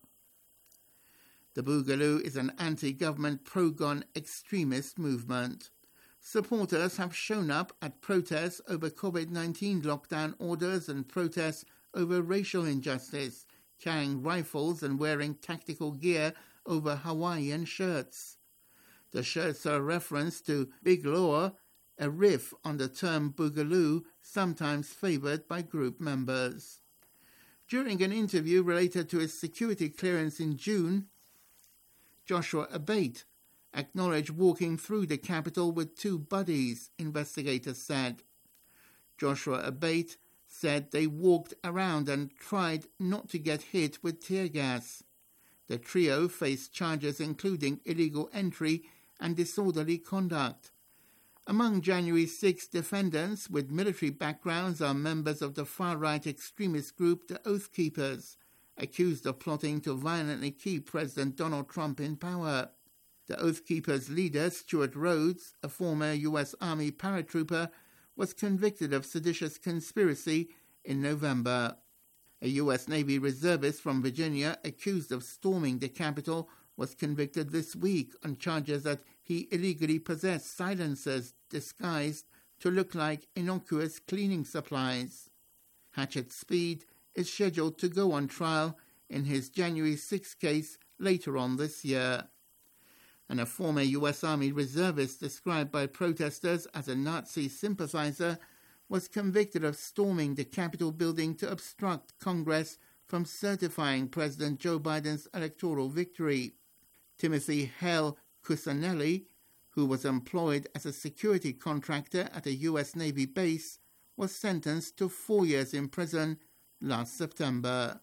Speaker 7: The Boogaloo is an anti-government pro-gun extremist movement. Supporters have shown up at protests over COVID nineteen lockdown orders and protests over racial injustice, carrying rifles and wearing tactical gear over Hawaiian shirts. The shirts are a reference to Big Loa, a riff on the term Boogaloo, sometimes favoured by group members. During an interview related to his security clearance in June, Joshua Abate acknowledged walking through the Capitol with two buddies, investigators said. Joshua Abate said they walked around and tried not to get hit with tear gas. The trio faced charges including illegal entry and disorderly conduct. Among January sixth defendants with military backgrounds are members of the far-right extremist group the Oath Keepers, accused of plotting to violently keep President Donald Trump in power. The Oath Keepers leader, Stuart Rhodes, a former U S Army paratrooper, was convicted of seditious conspiracy in November. A U S Navy reservist from Virginia accused of storming the Capitol was convicted this week on charges that he illegally possessed silencers disguised to look like innocuous cleaning supplies. Hatchet Speed is scheduled to go on trial in his January sixth case later on this year. And a former U S Army reservist described by protesters as a Nazi sympathizer was convicted of storming the Capitol building to obstruct Congress from certifying President Joe Biden's electoral victory. Timothy Hale Cusanelli, who was employed as a security contractor at a U S Navy base, was sentenced to four years in prison last September.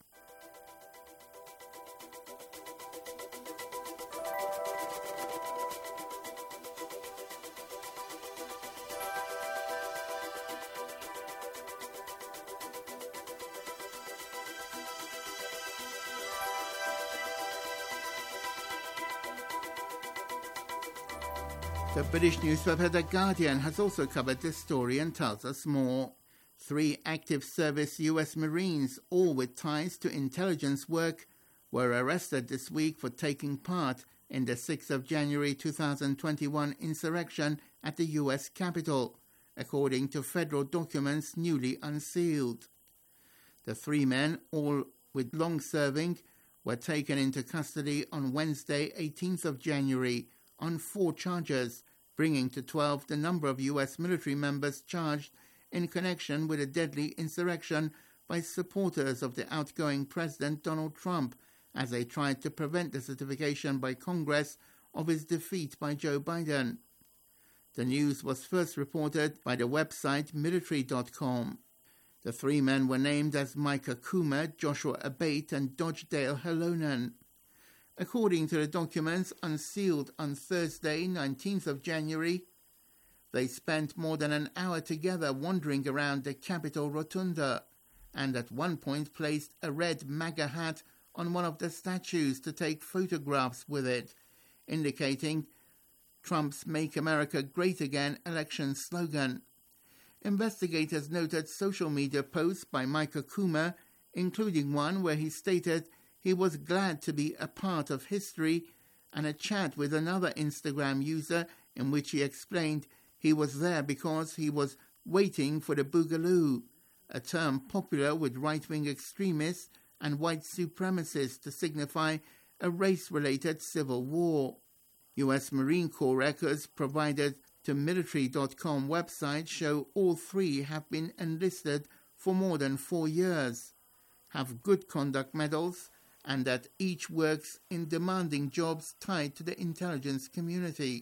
Speaker 7: The British newspaper The Guardian has also covered this story and tells us more. Three active service U S Marines, all with ties to intelligence work, were arrested this week for taking part in the sixth of January two thousand twenty-one insurrection at the U S Capitol, according to federal documents newly unsealed. The three men, all with long-serving, were taken into custody on Wednesday, eighteenth of January, on four charges, bringing to twelve the number of U S military members charged in connection with a deadly insurrection by supporters of the outgoing President Donald Trump as they tried to prevent the certification by Congress of his defeat by Joe Biden. The news was first reported by the website military dot com. The three men were named as Micah Coomer, Joshua Abate, and Dodgedale Halonen. According to the documents unsealed on Thursday, nineteenth of January, they spent more than an hour together wandering around the Capitol Rotunda and at one point placed a red MAGA hat on one of the statues to take photographs with it, indicating Trump's Make America Great Again election slogan. Investigators noted social media posts by Micah Coomer, including one where he stated he was glad to be a part of history, and a chat with another Instagram user in which he explained he was there because he was waiting for the Boogaloo, a term popular with right-wing extremists and white supremacists to signify a race-related civil war. U S Marine Corps records provided to military dot com website show all three have been enlisted for more than four years, have good conduct medals, and that each works in demanding jobs tied to the intelligence community.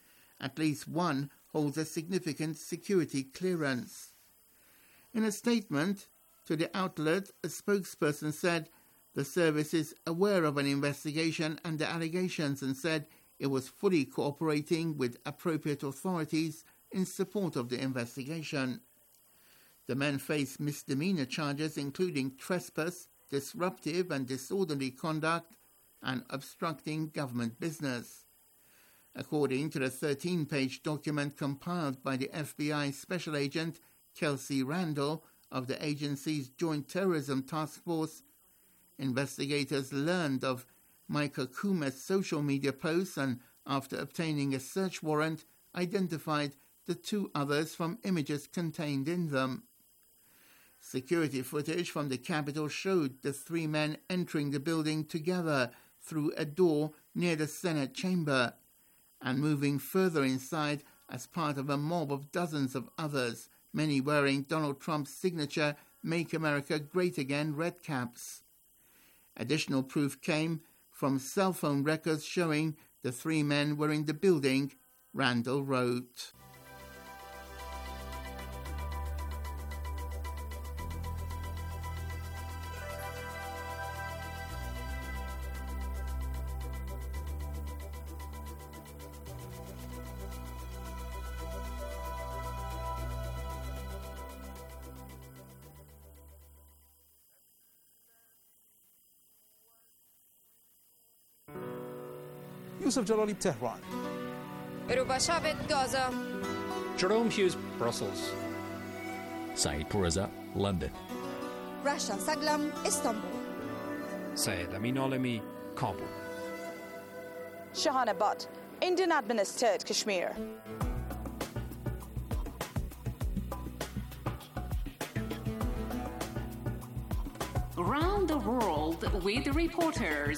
Speaker 7: At least one holds a significant security clearance. In a statement to the outlet, a spokesperson said the service is aware of an investigation and the allegations and said it was fully cooperating with appropriate authorities in support of the investigation. The men face misdemeanor charges including trespass, disruptive and disorderly conduct, and obstructing government business. According to the thirteen-page document compiled by the F B I Special Agent Kelsey Randall of the agency's Joint Terrorism Task Force, investigators learned of Micah Coomer's social media posts and, after obtaining a search warrant, identified the two others from images contained in them. Security footage from the Capitol showed the three men entering the building together through a door near the Senate chamber and moving further inside as part of a mob of dozens of others, many wearing Donald Trump's signature Make America Great Again red caps. Additional proof came from cell phone records showing the three men were in the building, Randall wrote.
Speaker 8: Yusuf Jalali, Tehran.
Speaker 9: Rubashavet, Gaza.
Speaker 10: Jerome Hughes, Brussels.
Speaker 12: Saeed Pourreza, London.
Speaker 25: Rasha Saglam, Istanbul.
Speaker 10: Syed Amin Olemi, Kabul.
Speaker 26: Shahana Butt, Indian administered Kashmir.
Speaker 1: Around the world with reporters.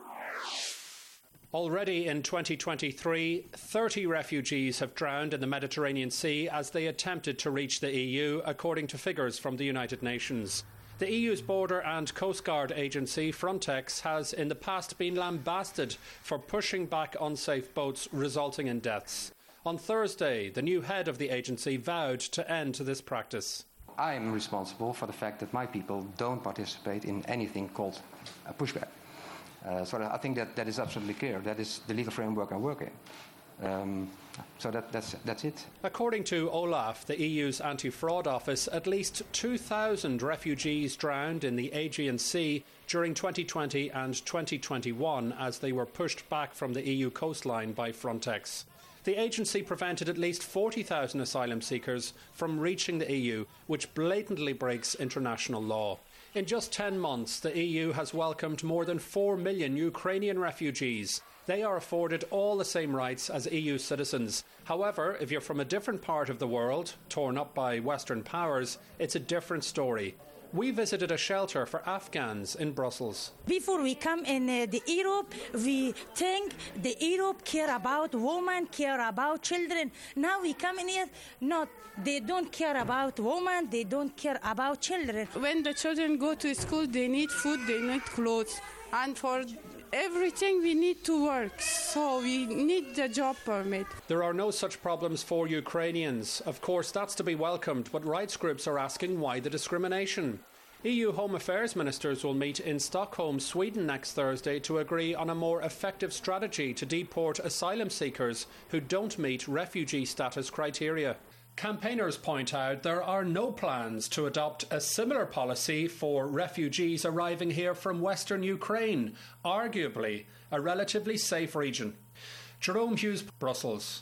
Speaker 10: Already in twenty twenty-three, thirty refugees have drowned in the Mediterranean Sea as they attempted to reach the E U, according to figures from the United Nations. The E U's border and Coast Guard agency, Frontex, has in the past been lambasted for pushing back unsafe boats, resulting in deaths. On Thursday, the new head of the agency vowed to end this practice.
Speaker 27: I am responsible for the fact that my people don't participate in anything called a pushback. Uh, so I think that that is absolutely clear. That is the legal framework I work in. Um, so that, that's, that's it.
Speaker 10: According to OLAF, the E U's anti-fraud office, at least two thousand refugees drowned in the Aegean Sea during twenty twenty and twenty twenty-one as they were pushed back from the E U coastline by Frontex. The agency prevented at least forty thousand asylum seekers from reaching the E U, which blatantly breaks international law. In just ten months, the E U has welcomed more than four million Ukrainian refugees. They are afforded all the same rights as E U citizens. However, if you're from a different part of the world, torn up by Western powers, it's a different story. We visited a shelter for Afghans in Brussels.
Speaker 28: Before we come in uh, the Europe, we think the Europe care about women, care about children. Now we come in here, not, they don't care about women, they don't care about children.
Speaker 29: When the children go to school, they need food, they need clothes. And for everything we need to work, so we need the job permit.
Speaker 10: There are no such problems for Ukrainians. Of course, that's to be welcomed, but rights groups are asking why the discrimination. E U Home Affairs ministers will meet in Stockholm, Sweden next Thursday to agree on a more effective strategy to deport asylum seekers who don't meet refugee status criteria. Campaigners point out there are no plans to adopt a similar policy for refugees arriving here from Western Ukraine, arguably a relatively safe region. Jerome Hughes, Brussels.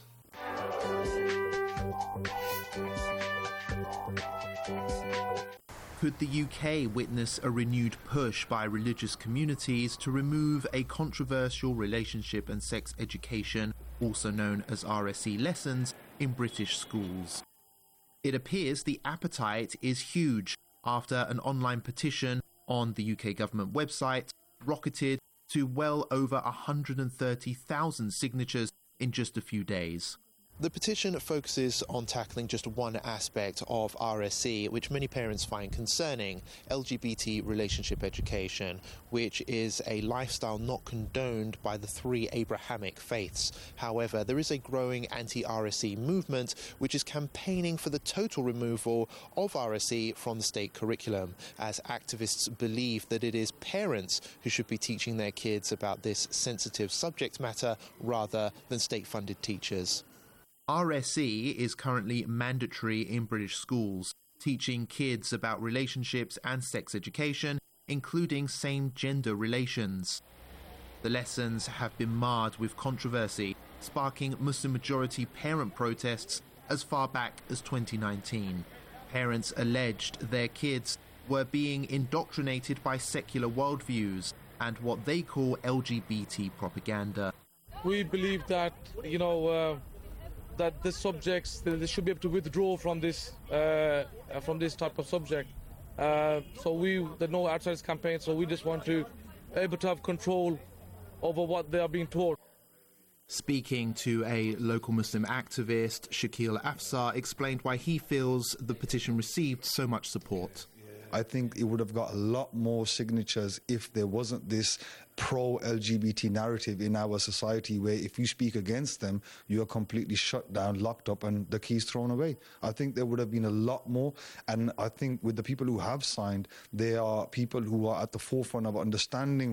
Speaker 30: Could the U K witness a renewed push by religious communities to remove a controversial relationship and sex education, also known as R S E lessons, in British schools? It appears the appetite is huge after an online petition on the U K government website rocketed to well over one hundred thirty thousand signatures in just a few days.
Speaker 31: The petition focuses on tackling just one aspect of R S E, which many parents find concerning, L G B T relationship education, which is a lifestyle not condoned by the three Abrahamic faiths. However, there is a growing anti-R S E movement which is campaigning for the total removal of R S E from the state curriculum, as activists believe that it is parents who should be teaching their kids about this sensitive subject matter rather than state-funded teachers.
Speaker 30: R S E is currently mandatory in British schools, teaching kids about relationships and sex education, including same-gender relations. The lessons have been marred with controversy, sparking Muslim-majority parent protests as far back as twenty nineteen. Parents alleged their kids were being indoctrinated by secular worldviews and what they call L G B T propaganda.
Speaker 8: We believe that, you know, uh, that the subjects, they should be able to withdraw from this uh, from this type of subject. Uh, so we, the No Outsiders campaign, so we just want to able to have control over what they are being taught.
Speaker 30: Speaking to a local Muslim activist, Shakil Afsar explained why he feels the petition received so much support.
Speaker 32: I think it would have got a lot more signatures if there wasn't this pro-L G B T narrative in our society where if you speak against them, you are completely shut down, locked up, and the keys thrown away. I think there would have been a lot more, and I think with the people who have signed, they are people who are at the forefront of understanding